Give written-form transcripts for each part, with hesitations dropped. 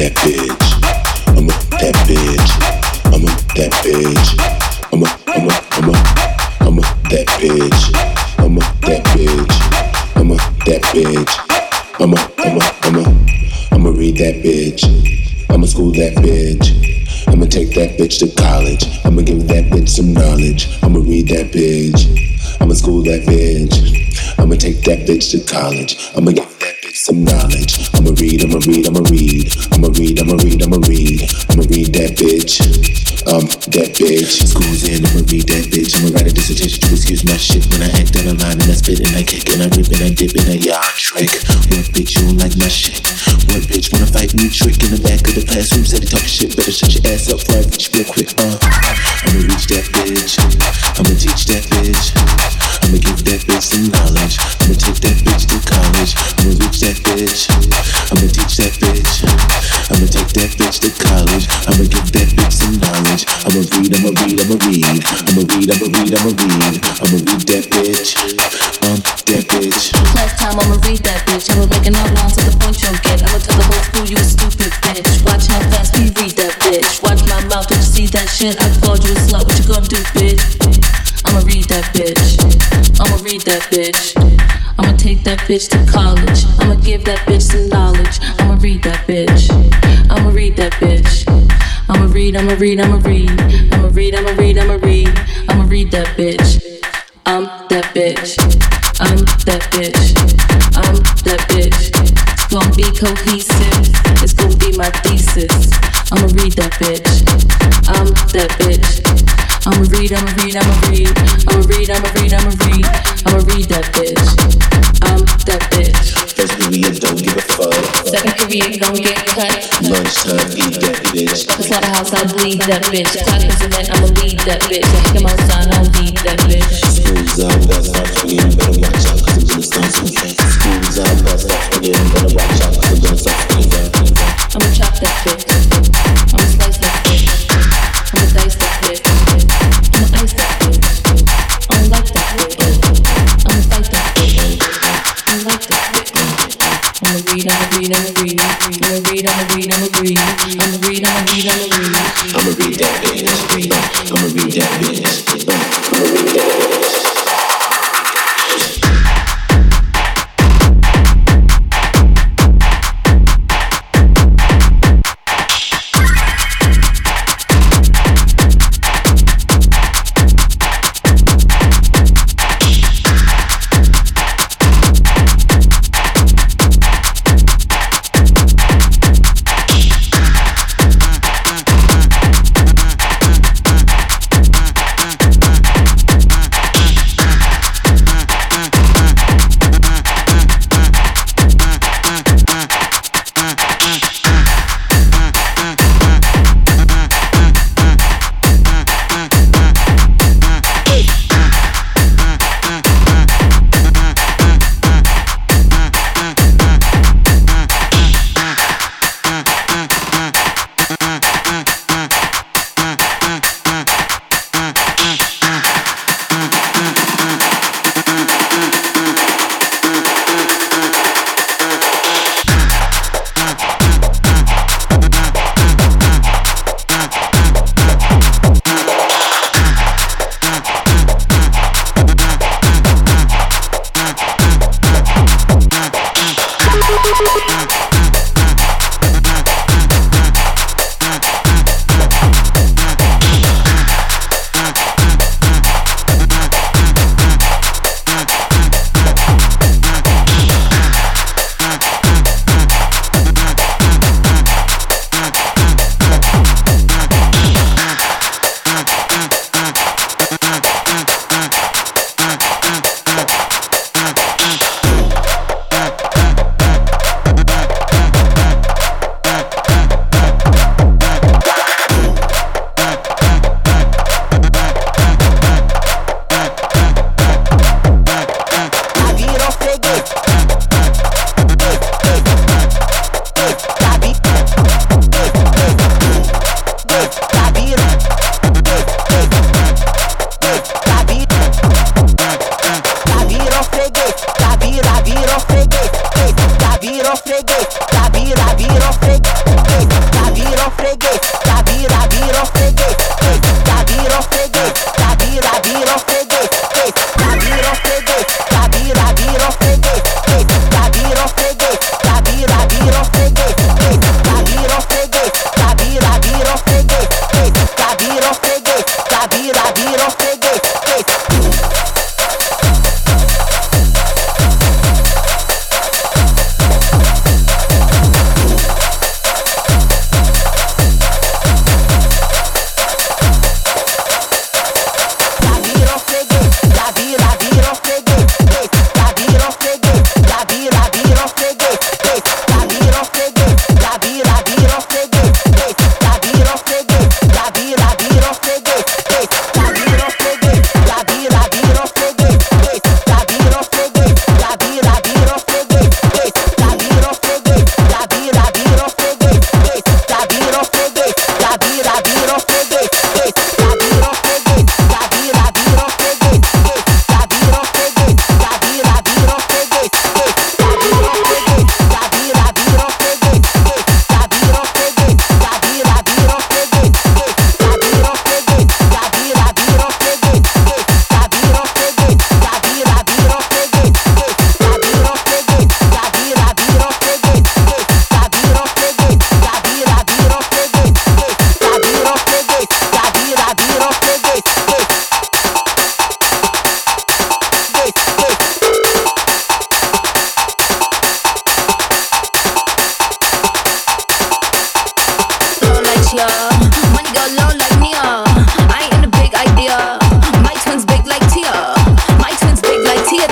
that bitch. I'm a that bitch. I'm a that bitch. I'm a that bitch. I'm a that bitch. I'm a that bitch. I'ma read that bitch. I'ma school that bitch. I'ma take that bitch to college. I'ma give that bitch some knowledge. I'ma read that bitch. I'ma school that bitch. I'ma take that bitch to college. I'ma give that bitch some knowledge. I'ma read. I'ma read that bitch. That bitch. School's in, I'ma read that bitch. I'ma write a dissertation to excuse my shit when I act out of line and I spit and I kick and I rip and I dip and I yard trick. What bitch you don't like my shit? What bitch wanna fight me? Trick in the back of the classroom, said he talking shit. Better shut your ass up before I reach real quick. I'ma reach that bitch. I'ma teach that bitch. I'ma give that bitch some knowledge. I'ma take that bitch to college. I'ma reach that bitch. I'ma teach that bitch. I'ma take that bitch to college. I'ma give that bitch some knowledge. I'ma read that bitch. I'ma read that bitch. That bitch. Last time I'ma read that bitch. I'ma make an outline to the point you'll get. I'ma tell the whole school you a stupid bitch. Watch how fast we read that bitch. Watch my mouth, did you see that shit? I called you a slut, what you gonna do, bitch? I'ma read that bitch. I'ma read that bitch. I'ma take that bitch to college. I'ma give that bitch some knowledge. I'ma read that bitch. I'ma read that bitch. I'ma read that bitch. I'm that bitch. I'm that bitch. I'm that bitch. It's gonna be cohesive. It's gonna be my thesis. I'ma read that bitch. I'm that bitch. I'ma read that bitch. I'm that bitch. First period, don't give a fuck. Second period, don't get cut. Lunchtime, eat that bitch. Fuck a slaughterhouse, I'll bleed that bitch. Clock is a man, I'ma lead that bitch. Come outside, I'll lead that bitch. School's out, that's not forgetting. Better watch out, cause I'm gonna start something. School's out, that's not forgetting. Better watch out, cause I'm gonna start something. I'ma chop that bitch. I'ma slice that bitch. I'ma dice that bitch. I'ma ice that bitch. I don't like that bitch. I'ma fight that bitch. I don't like that bitch. I'ma read that bitch. I'ma read that bitch. I'ma read that bitch.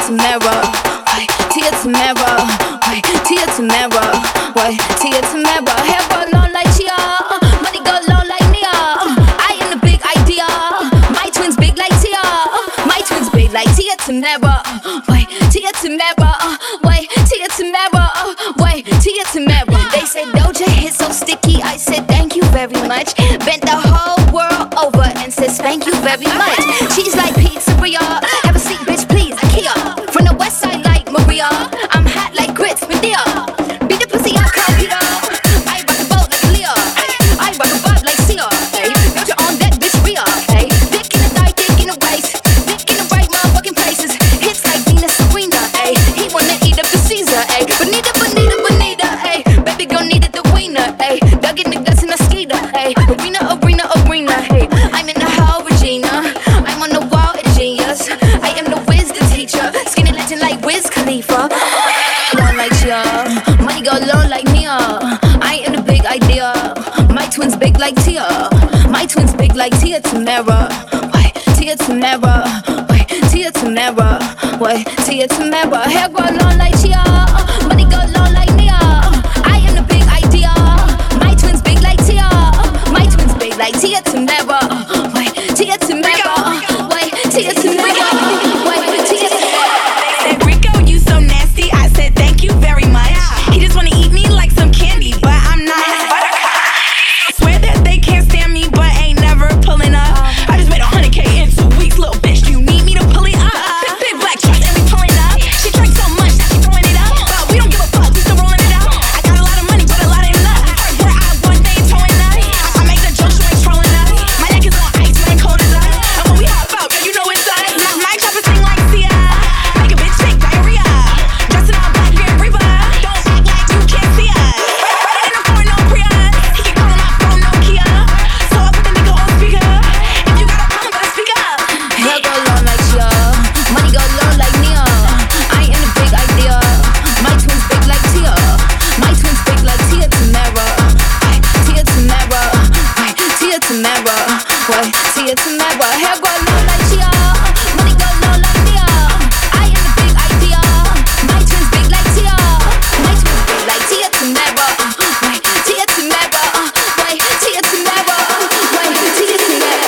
tomorrow. Wait, Tia tomorrow. Wait, Tia tomorrow. Wait, Tia tomorrow. Hair go long like Chia, money go long like Nia. I am the big idea. My twins big like Tia. My twins big like Tia tomorrow. Wait, Tia tomorrow. Wait, Tia tomorrow. Wait, Tia tomorrow. They said Doja hit so sticky. I said thank you very much. Bent the whole world over and says thank you very much. She's like pizzeria. Have a seat, bitch, please. IKEA. From the west side like Maria. I'm hot like grits, Medea. Beat the pussy out, Carpita. I rock a boat like Leo. I rock a bob like Sia. Doja on that bitch, Rhea. Dick in the thigh, dick in the waist. Dick in the right motherfucking places. Hits like Venus Serena. He wanna eat up the Caesar. Bonita, bonita, bonita. Baby girl needed the wiener. Dug in the guts in a skeeter. Arena, arena, arena. I'm in the hall, Regina. I'm on the wall, a genius. I am the wisdom teacher. Skinny legend like Wiz Khalifa. Long like Chia, money go low like Nia. I am the big idea. My twins big like Tia. My twins big like Tia tomorrow. Wait, Tia tomorrow. Wait, Tia tomorrow. Wait, Tia tomorrow. Hair go long like Chia, money go low like Nia. I am the big idea. My twins big like Tia. My twins big like Tia tomorrow. Wait, Tia tomorrow. Wait, Tia tomorrow. Wait, Tia tomorrow. Rico, you so nasty. I said thank you very much. He just wanna eat me like some candy, but I'm not his buttercup. Swear that they can't stand me, but ain't never pulling up. I just made 100K in 2 weeks, little bitch. You need me to pull it up? Big black truck and we pulling up. She drank so much that she throwing it up, but we don't give a fuck. We still rolling it out. I got a lot of money, but a lot ain't enough. Where I one day towing up. I make the jokes, you ain't trolling us. My neck is on ice, you ain't cold as us. And when we hop out, girl, you know it's us. My chopper sing like Sia. Make a bitch take diarrhea. Dressing all black, Grim Reaper. Don't act like you can't see us. Riding in the foreign, no Prius. He keep calling my phone, no Kia. So I put the nigga on speaker. If you got a problem, better speak up. Hair go long like Chia, money go low like Nia. I am the big idea. My twins big like Tia. My twins big like Tia tomorrow. Wait, Tia tomorrow. Wait, Tia tomorrow. Wait, Tia tomorrow. Hair go long like Chia, money go low like Nia. I am the big idea. My twins big like Tia. My twins big like Tia tomorrow. Wait, Tia tomorrow. Wait, Tia tomorrow. Wait, Tia tomorrow.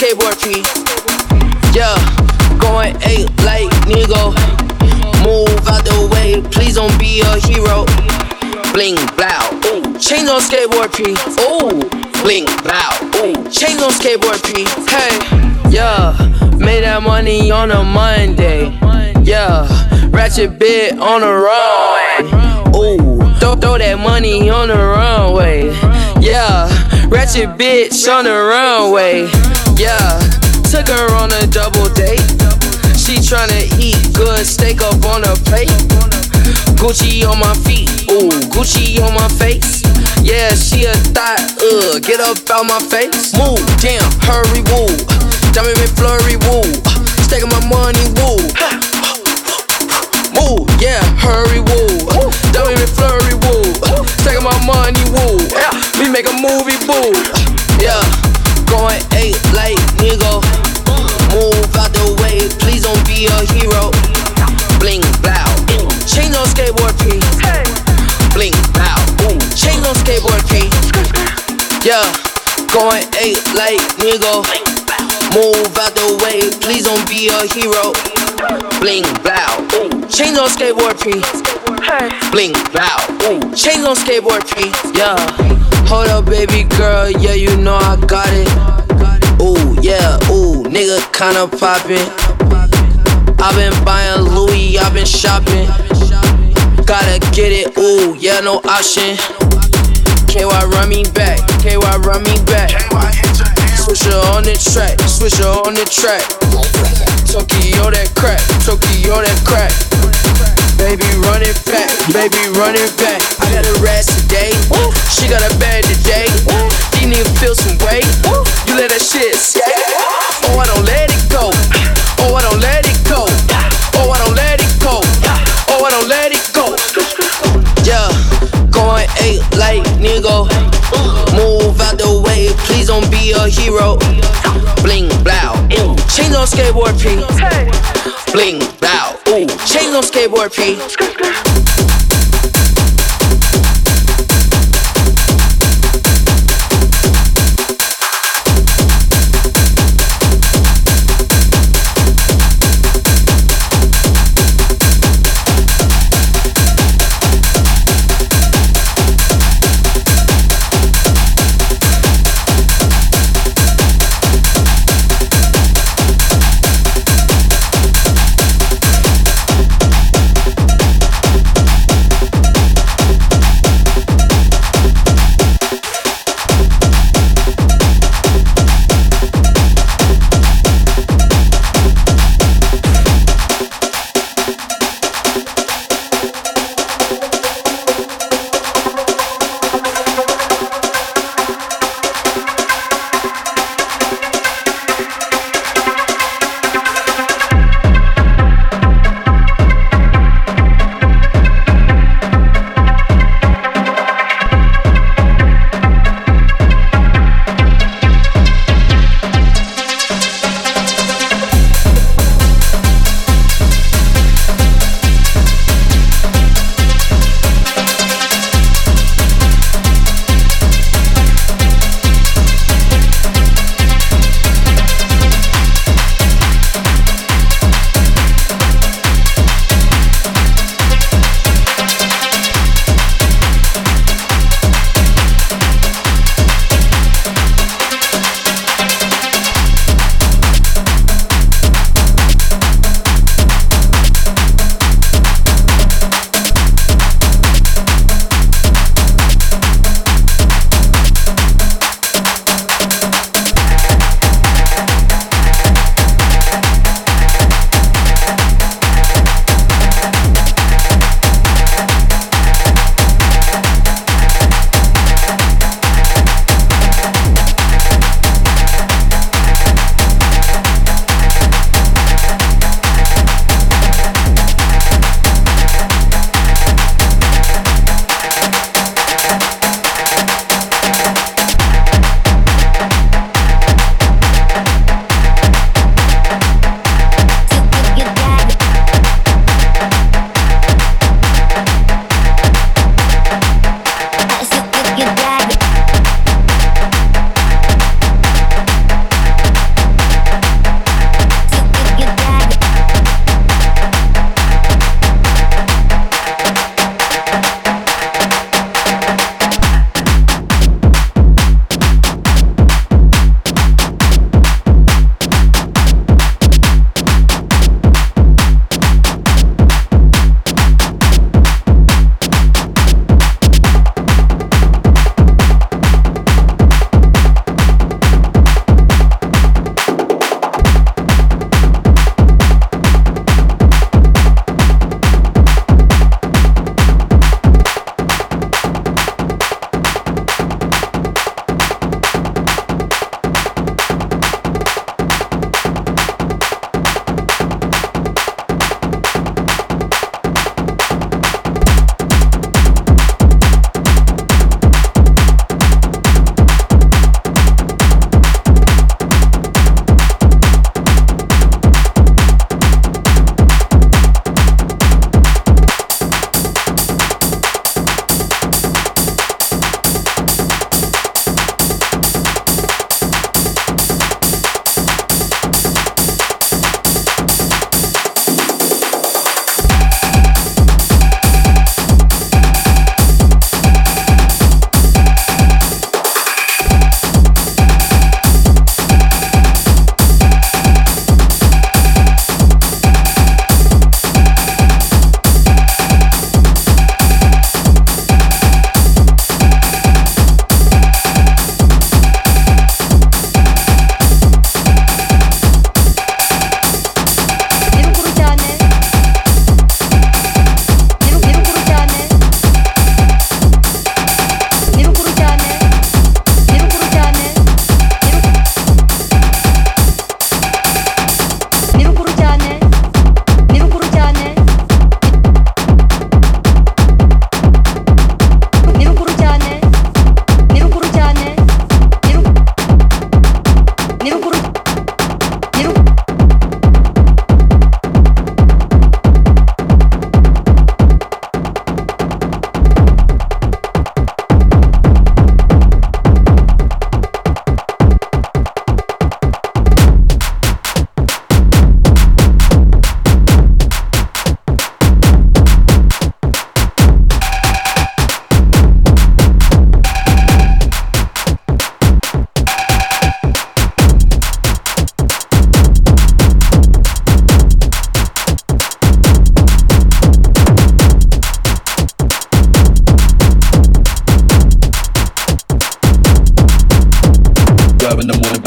skateboard P. Yeah, going 8 like nigga. Move out the way, please don't be a hero. Bling blow, ooh, chains on skateboard P. Ooh, bling blow, ooh, chains on skateboard P. Hey, yeah, made that money on a Monday. Yeah, ratchet bit on the runway. Ooh, throw that money on the runway. Yeah, ratchet bitch on the runway. Yeah, took her on a double date. She tryna eat good steak up on her plate. Gucci on my feet, ooh, Gucci on my face. Yeah, she a thought, get up out my face. Move, damn, hurry, woo. Diamond in flurry, woo. Staking my money, woo. Move, yeah, hurry, woo. Diamond in flurry, woo. Staking my money, woo. We make a movie, boo. Yeah, going 8 like nigga. Move out the way, please don't be a hero. Bling, blow, ooh, chains on skateboard P. Bling, blow, ooh, chains on skateboard P. Yeah, going 8 like nigga. Move out the way, please don't be a hero. Bling, blow, ooh, chains on skateboard P. Bling, blow, ooh, chains on skateboard P. Yeah, hold up baby girl, yeah you know I got it. Ooh, yeah, ooh, nigga kinda poppin'. I've been buying Louis, I've been shopping. Gotta get it, ooh, yeah, no option. KY run me back, KY run me back. Swisher on the track, Swisher on the track. Tokyo that crack, Tokyo that crack. Baby run it back, baby run it back. I got a rest today, she got a bad today. These niggas feel some weight, you let that shit skate. Oh, I don't let it go, oh, I don't let it go. Oh, I don't let it go, oh, I don't let it go. Yeah, going 8 like nigga. Move out the way, please don't be a hero. Bling, blow, ooh, chains on skateboard P. Bling, blow, ooh, chains on skateboard P.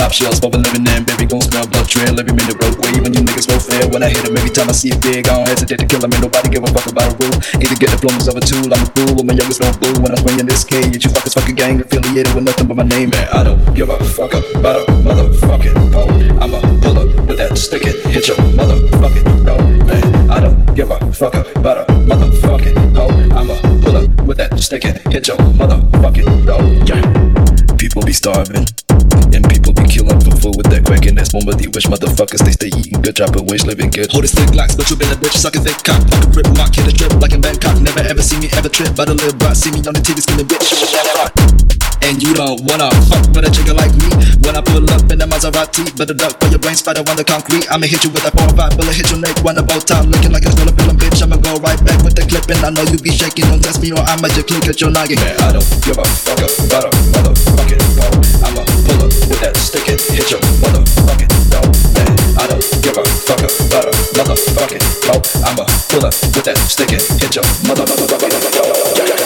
pop shells for a living in. Baby gon' smell blood trail every minute roadway. Even you niggas won't fail when I hit him. Every time I see it big, I don't hesitate to kill him. Ain't nobody give a fuck about a rule. Either get diplomas of a tool, I'm a fool, or my youngest don't boo. When I'm swinging this cage, you fuckers fucking gang affiliated with nothing but my name. Man, I don't give a fuck about a motherfucking hoe. I'ma pull up with that stick and hit your motherfucking hoe. Man, I don't give a fuck about a motherfucking hoe. I'ma pull up with that stick and hit your motherfucking hoe. Yeah. People be starving and people be killing for food with that crack and that's one of the wish motherfuckers they stay eating good, dropping wish, living good. Hold it stick locks, but you been a bitch, sucking thick cock. I can rip mock, hit a drip like in Bangkok. Never ever see me ever trip, but a little brat see me on the TV skinning bitch. And you don't wanna fuck with a jigger like me. When I pull up in the Maserati, better duck for your brain spider on the concrete. I'ma hit you with that 4 or 5 bullet, hit your neck, one about time, looking like it's gonna fill a bitch. I'ma go right back with the clip, and I know you be shaking. Don't test me or I'ma just click at your noggin. Man, I don't give a fuck about a motherfucking hoe. I'ma pull up with that stick and hit your motherfucking hoe. Man, I don't give a fuck about a motherfucking hoe. I'ma pull up with that stick and hit your motherfucking hoe.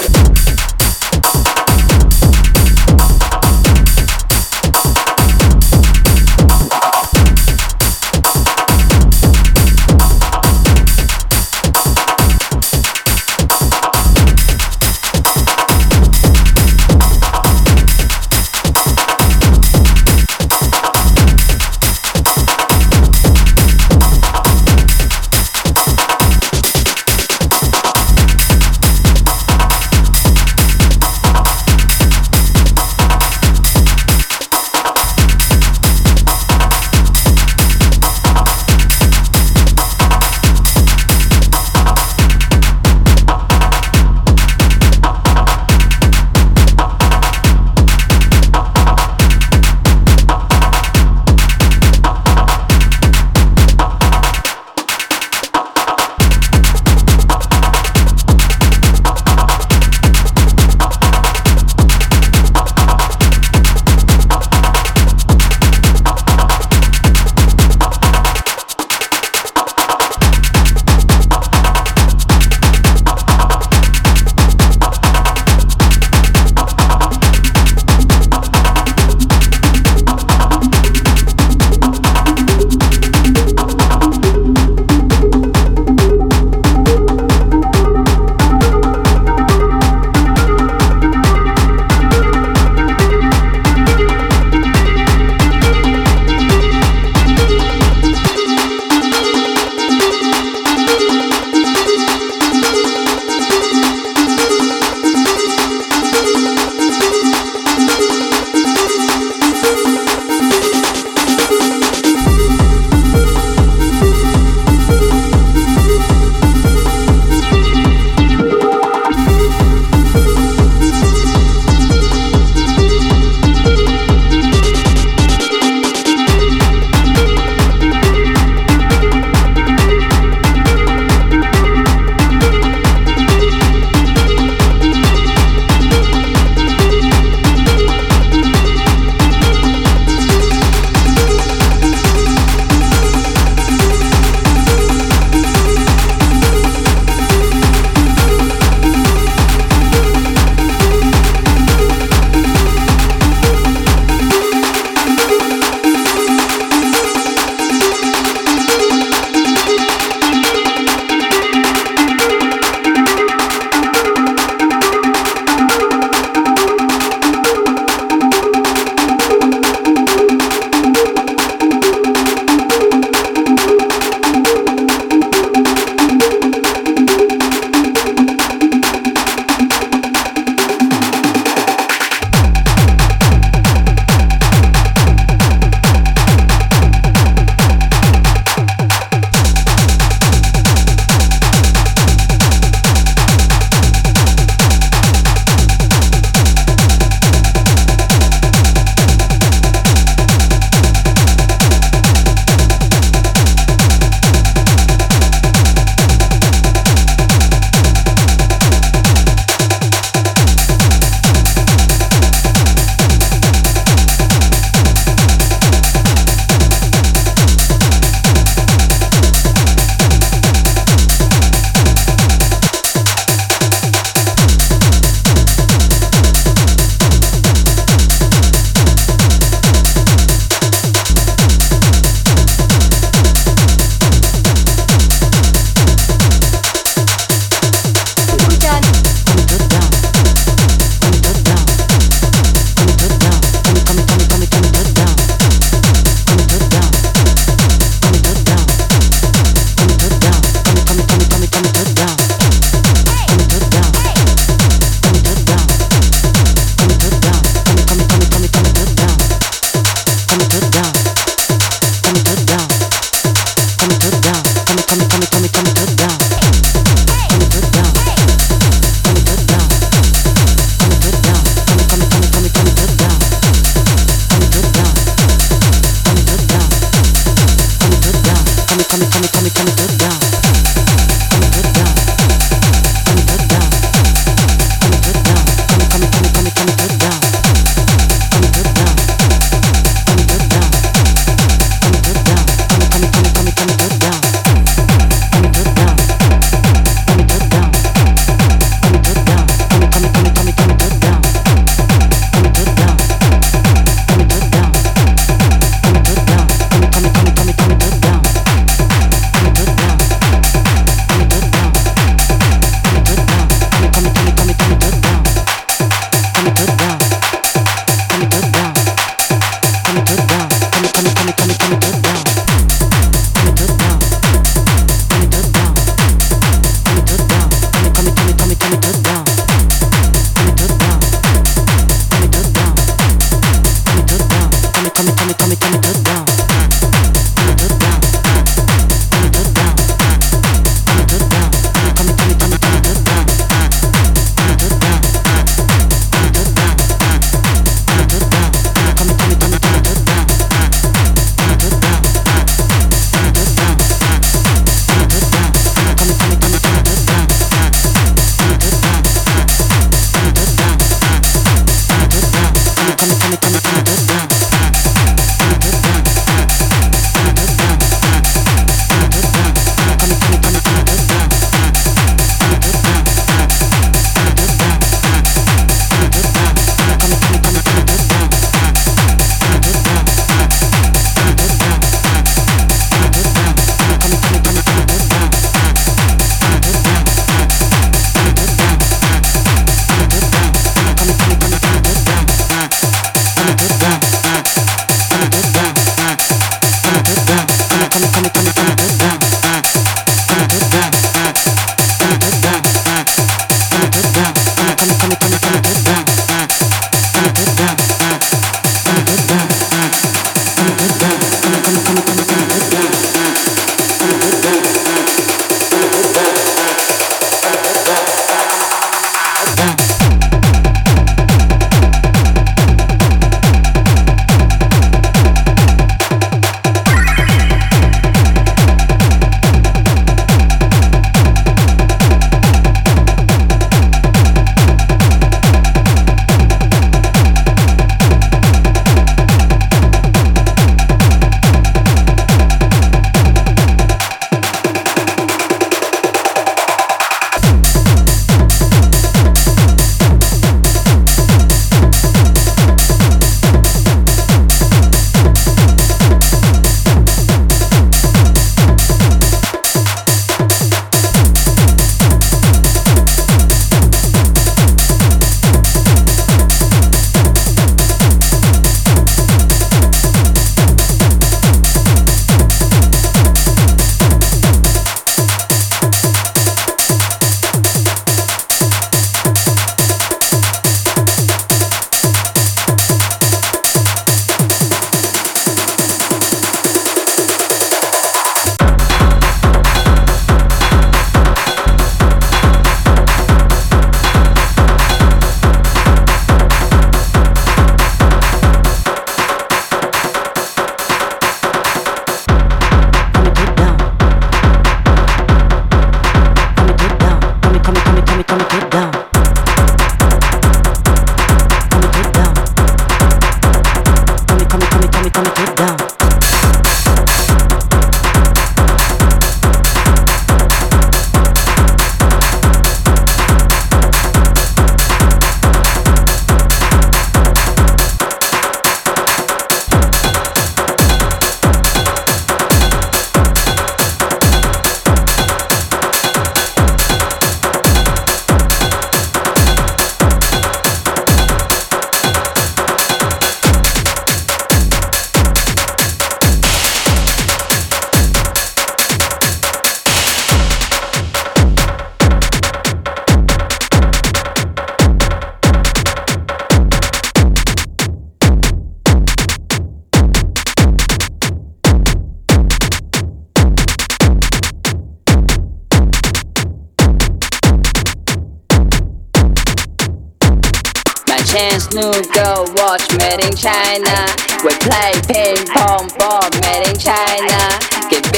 Chance new girl watch made in China. We play ping pong ball made in China. Get big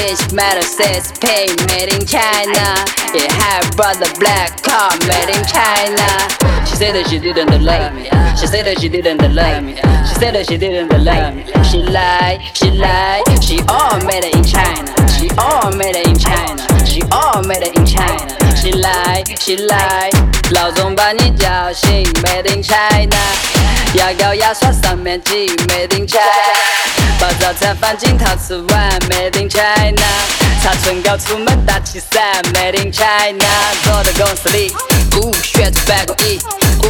bitch metal says pay made in China. It had brother black car made in China. She said that she didn't love me. She said that she didn't love me. She said that she didn't love me. She lied, she lied. She all made it in China. She all made it in China. She all made it in China. She lied, she lied. 老总把你叫醒 ，Made in China。牙膏牙刷上面挤 ，Made in China。把早餐放进陶瓷碗 ，Made in China。擦唇膏出门打气伞 ，Made in China。坐在公司里，血出办公椅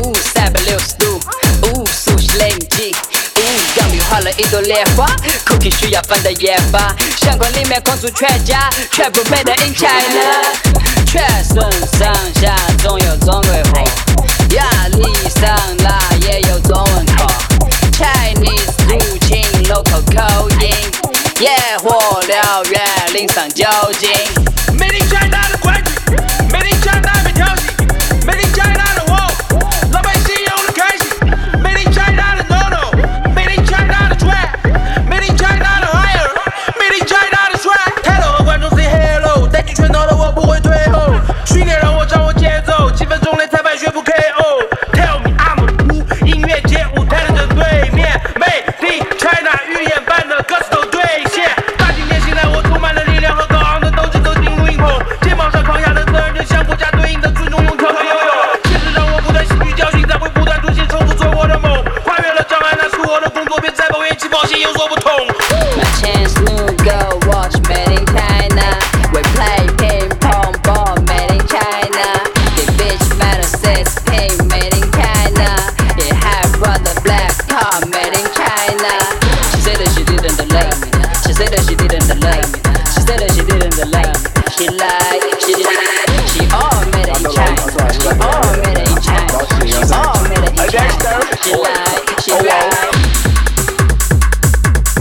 ，360度，熟悉雷尼基。钢笔画了一朵莲花 ，Cookie 需要放的盐巴，相框里面空出全家，全部 Made in China。全身上下总有中国货，压力上来也有中文课。Chinese 入侵 local 口音，野火燎原淋上酒精。 Made in China 的规矩 ，Made in China 没调戏 ，Made in China 的我，老百姓用的开心 ，Made in China 的 no，Made in China 的 trap，Made in China 的 higher，Made in China 的 swag。抬头和观众 say hello， 带起拳头的我不会退后。训练让我掌握节奏，7分钟内裁判宣布 KO。Tell me I'm a who， 音乐街舞台的正对面 ，Made in China 预演版的歌词都兑现。大今天醒来，我充满了力量和高昂的斗志走进录音棚，肩膀上扛下的责任就像国家对应的尊重，用跳和游泳。现实让我不断吸取教训，才会不断出现重复做我的梦。跨越了障碍，那是我的工作，别再抱怨起冒险有所不同。 My chance new girl watch Made in China. We play ping pong ball Made in China. The bitch metal says pay Made in China. It had brother black car Made in China. She said that she didn't love me. She said that she didn't love me. She said that she didn't love me. She lied, she lied. She all made it in China. She all made it in China. She all made it in China. She lied, she lied.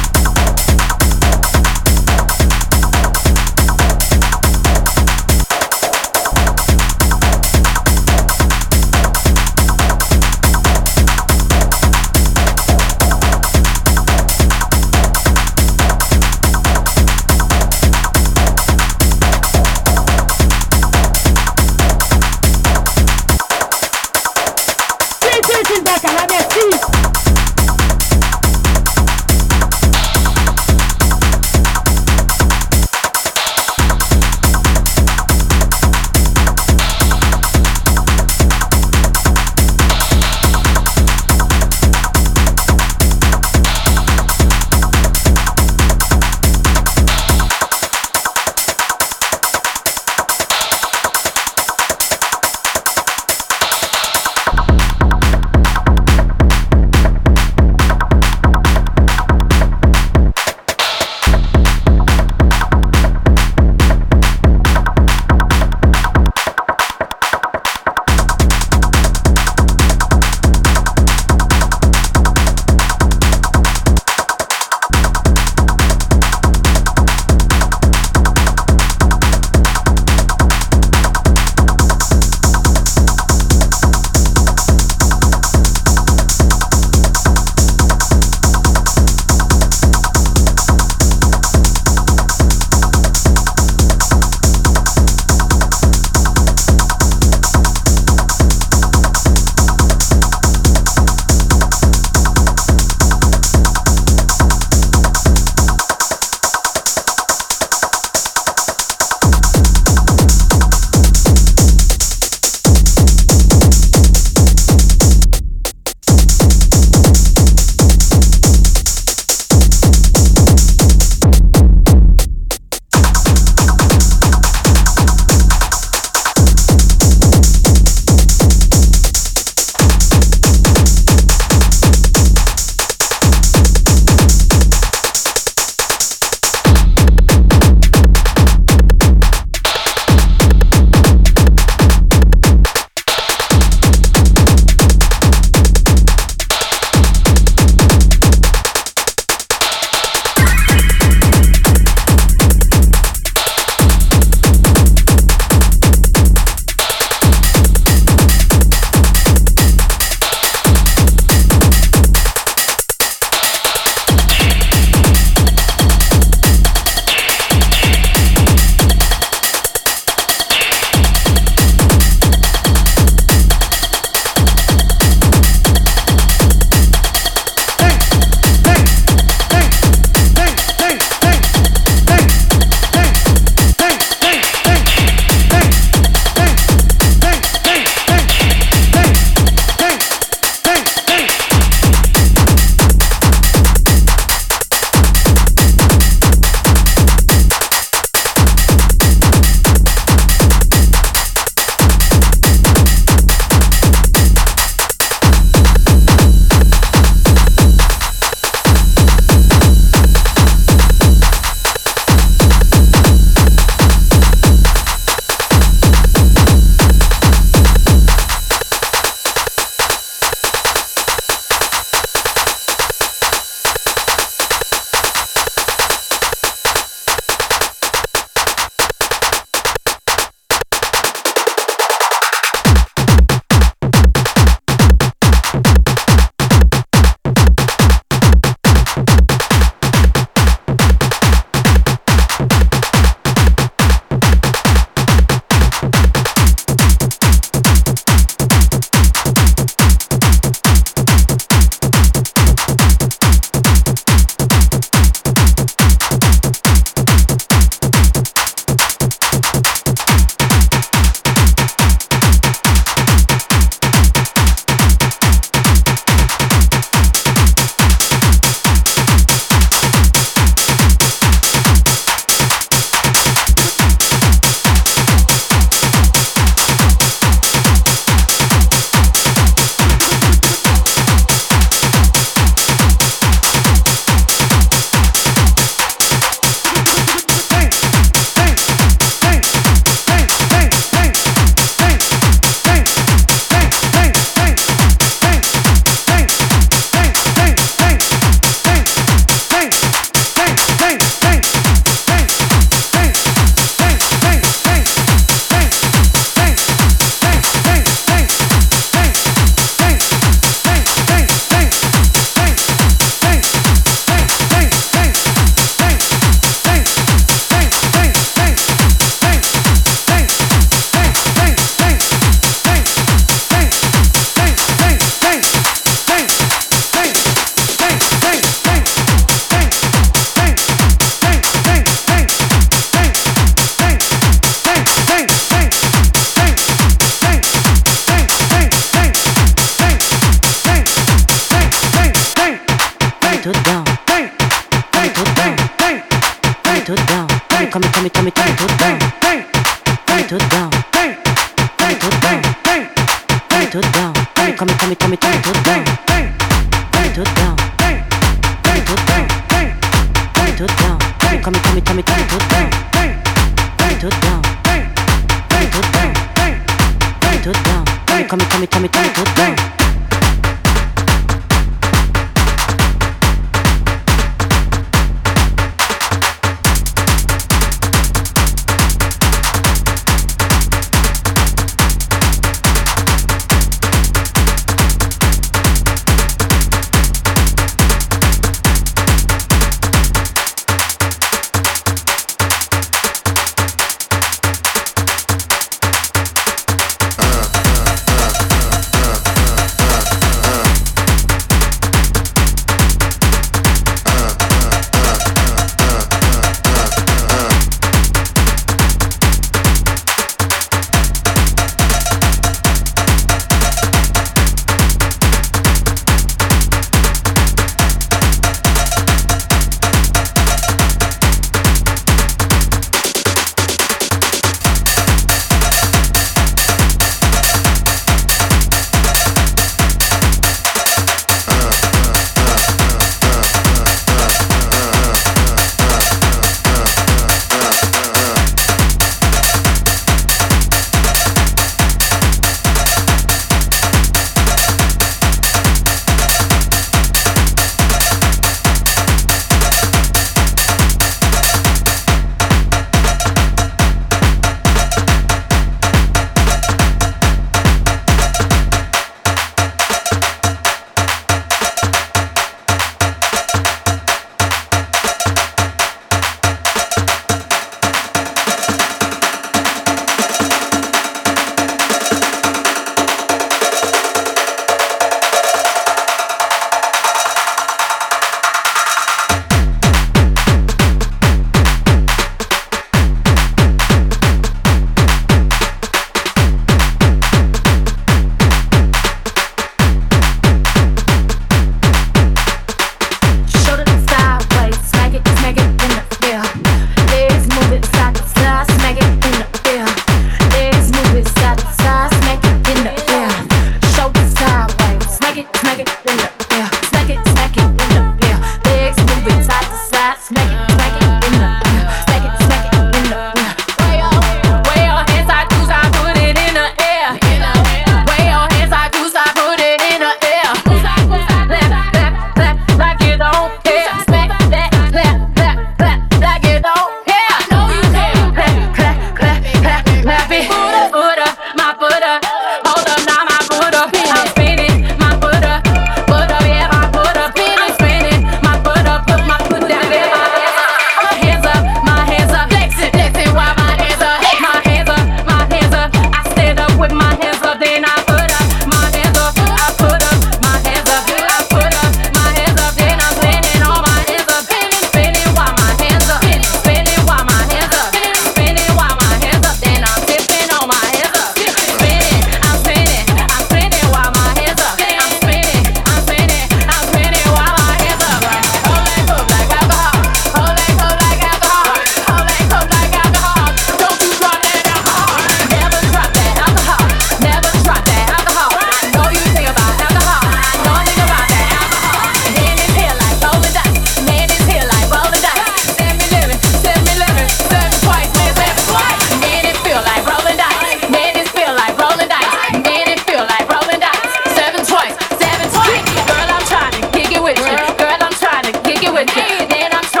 Then I'm